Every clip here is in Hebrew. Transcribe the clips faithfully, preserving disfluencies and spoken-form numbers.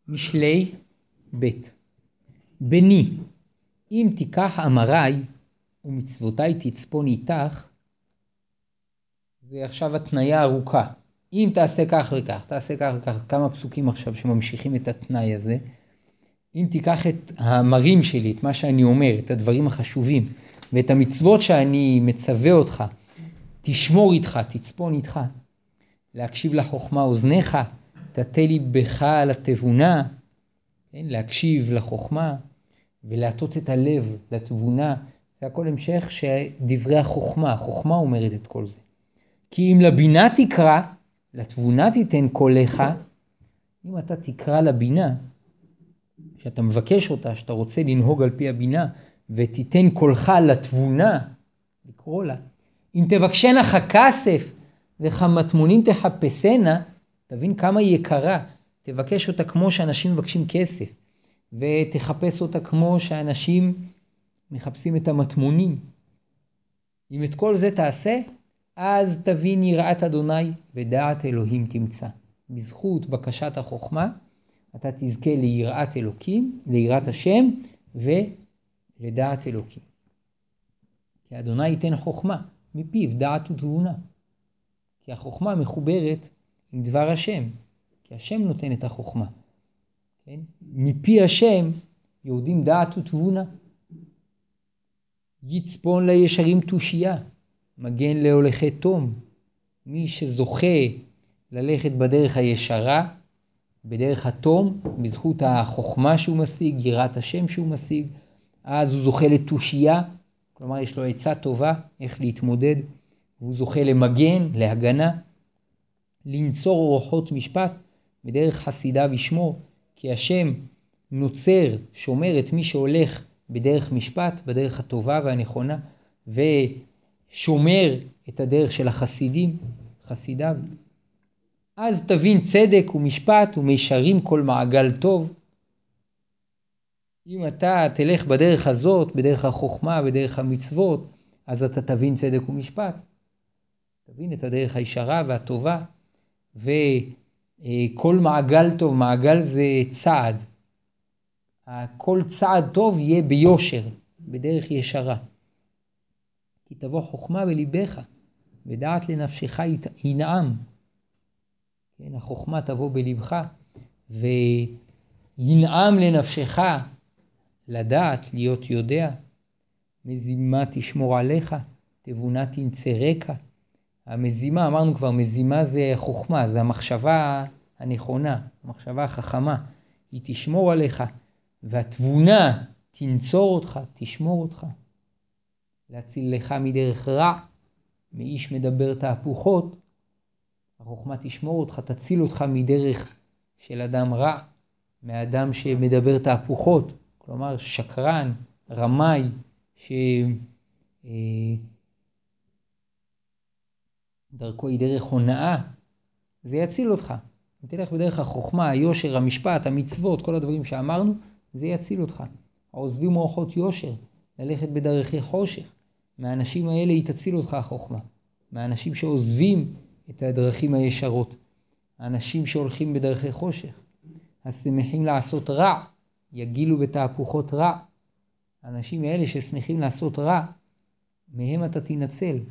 משלי בית. בני, אם תיקח אמריי ומצוותיי תצפון איתך, זה עכשיו התניה ארוכה. אם תעשה כך וכך, תעשה כך וכך, כמה פסוקים עכשיו שממשיכים את התנאי הזה. אם תיקח את האמרים שלי, את מה שאני אומר, את הדברים החשובים, ואת המצוות שאני מצווה אותך, תשמור איתך, תצפון איתך, להקשיב לחוכמה אוזניך, תתה לי בך על התבונה, כן? להקשיב לחוכמה, ולהטות את הלב לתבונה, זה הכל המשך שדברי החוכמה, החוכמה אומרת את כל זה. כי אם לבינה תקרא, לתבונה תיתן קולך, אם אתה תקרא לבינה, שאתה מבקש אותה, שאתה רוצה לנהוג על פי הבינה, ותיתן קולך לתבונה, לקרוא לה. אם תבקשנה כסף וכמטמונים תחפשנה, תבין כמה היא יקרה, תבקש אותה כמו שאנשים מבקשים כסף, ותחפש אותה כמו שאנשים מחפשים את המטמונים. אם את כל זה תעשה, אז תבין יראת אדוני ודעת אלוהים תמצא. בזכות בקשת החוכמה, אתה תזכה ליראת אלוקים, ליראת השם ולדעת אלוקים. כי אדוני ייתן חוכמה, מפיו דעת ותבונה. כי החוכמה מחוברת עם דבר השם, כי השם נותן את החוכמה. כן? מפי השם יורדים דעת ותבונה. יצפון לישרים תושייה, מגן להולכי תום. מי שזוכה ללכת בדרך הישרה, בדרך התום, בזכות החוכמה שהוא משיג, יראת השם שהוא משיג, אז הוא זוכה לתושייה, כלומר יש לו עצה טובה איך להתמודד, והוא זוכה למגן, להגנה, לנצור אורחות משפט, בדרך חסידה ושמור, כי השם נוצר, שומר את מי שהולך בדרך משפט, בדרך הטובה והנכונה, ושומר את הדרך של החסידים, חסידיו. אז תבין צדק ומשפט ומישרים כל מעגל טוב. אם אתה תלך בדרך הזאת, בדרך החוכמה, בדרך המצוות, אז אתה תבין צדק ומשפט. תבין את הדרך הישרה והטובה, וכל מעגל טוב, מעגל זה צעד. כל צעד טוב יהיה ביושר, בדרך ישרה. כי תבוא חוכמה בליבך, ודעת לנפשך ינעם. כן, החוכמה תבוא בליבך, וינעם לנפשך לדעת, להיות יודע. מזימה תשמור עליך, תבונה תנצרק. המזימה, אמרנו כבר, מזימה זה חוכמה, זה המחשבה הנכונה, המחשבה החכמה. היא תשמור עליך, והתבונה תנצור אותך, תשמור אותך. להציל לך מדרך רע, מאיש מדבר תהפוכות. החוכמה תשמור אותך, תציל אותך מדרך של אדם רע, מאדם שמדבר תהפוכות, כלומר שקרן, רמאי, שדרכו היא דרך הונאה, זה יציל אותך. אם תלך בדרך החוכמה, היושר, המשפט, המצוות, כל הדברים שאמרנו, זה יציל אותך. העוזבים אורחות יושר, ללכת בדרכי חושך. מהאנשים האלה היא תציל אותך החוכמה. מהאנשים שעוזבים את הדרכים הישרות. האנשים שהולכים בדרכי חושך. השמחים לעשות רע, יגילו בתהפוכות רע. האנשים האלה ששמחים לעשות רע, מהם אתה תנצל.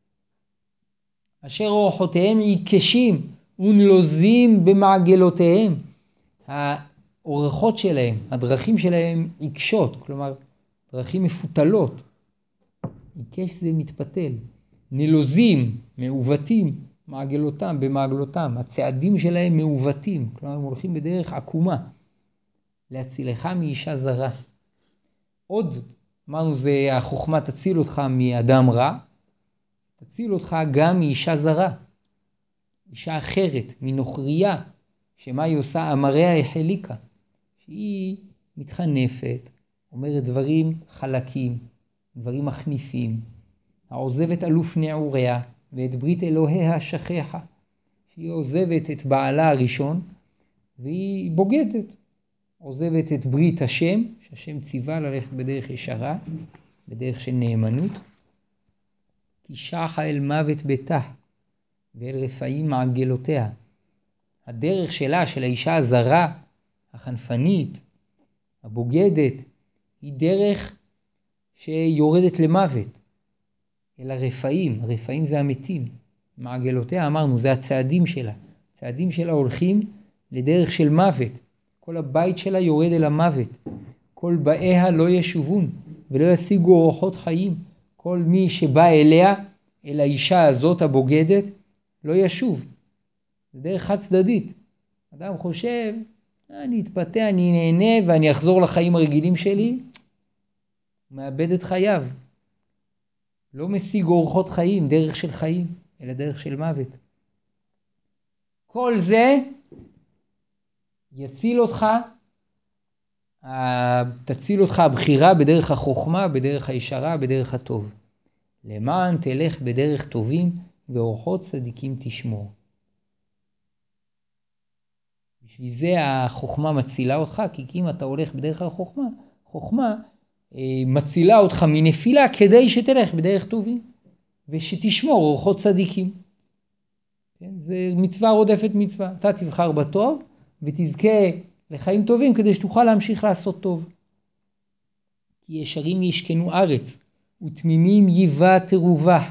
אשר אורחותיהם עיקשים ונלוזים במעגלותיהם. האורחות שלהם, הדרכים שלהם עיקשות, כלומר דרכים מפותלות. עיקש זה מתפתל. נלוזים, מעוותים, מעגלותם, במעגלותם. הצעדים שלהם מעוותים, כלומר הם הולכים בדרך עקומה. להצילך מאישה זרה. עוד, אמרנו, זה החוכמה תציל אותך מאדם רע, תציל אותך גם מאישה זרה. אישה אחרת, מנוכריה, שמה היא עושה? אמריה החליקה. שהיא מתחנפת, אומרת דברים חלקים, דברים מחניפים. העוזבת אלוף נעוריה ואת ברית אלוהיה שכחה. שהיא עוזבת את בעלה הראשון והיא בוגדת. עוזבת את ברית השם, שהשם ציווה ללכת בדרך ישרה, בדרך של נאמנות. כי שחה אל מוות ביתה ואל רפאים מעגלותיה. הדרך שלה, של האישה הזרה, החנפנית, הבוגדת, היא דרך שיורדת למוות, אל הרפאים. הרפאים זה המתים. מעגלותיה אמרנו, זה הצעדים שלה. הצעדים שלה הולכים לדרך של מוות. כל הבית שלה יורד אל המוות. כל באיה לא ישובון ולא ישיגו אורחות חיים. כל מי שבא אליה, אל האישה הזאת הבוגדת, לא ישוב. זה דרך חד צדדית. אדם חושב, אני אתפתה, אני נהנה ואני אחזור לחיים הרגילים שלי. הוא מאבד את חייו. לא משיג אורחות חיים, דרך של חיים, אלא דרך של מוות. כל זה יציל אותך, תציל אותך הבחירה בדרך החוכמה, בדרך הישרה, בדרך הטוב. למען תלך בדרך טובים ואורחות צדיקים תשמור. בשביל זה החוכמה מצילה אותך, כי אם אתה הולך בדרך החוכמה, חוכמה מצילה אותך מנפילה כדי שתלך בדרך טובים ושתשמור אורחות צדיקים. כן? זה מצווה רודפת מצווה. אתה תבחר בטוב ותזכה לחיים טובים כדי שתוכל להמשיך לעשות טוב. כי ישרים ישכנו ארץ ותמימים ייבא תרובה.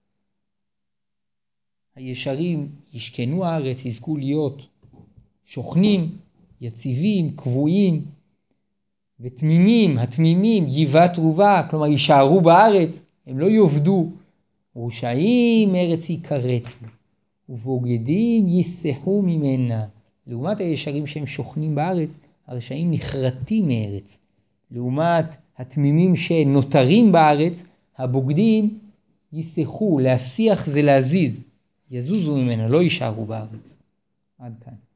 הישרים ישכנו הארץ, יזכו להיות שוכנים, יציבים, קבועים, ותמימים, התמימים, ייבא תרובה, כלומר יישארו בארץ, הם לא יובדו. רשעים ארץ יכרתו, ובוגדים יסחו ממנה. לעומת הישרים שהם שוכנים בארץ, הרשעים נחרטים מארץ. לעומת התמימים שנותרים בארץ, הבוגדים יסחו, להסיח זה להזיז, יזוזו ממנה, לא יישארו בארץ. עד כאן.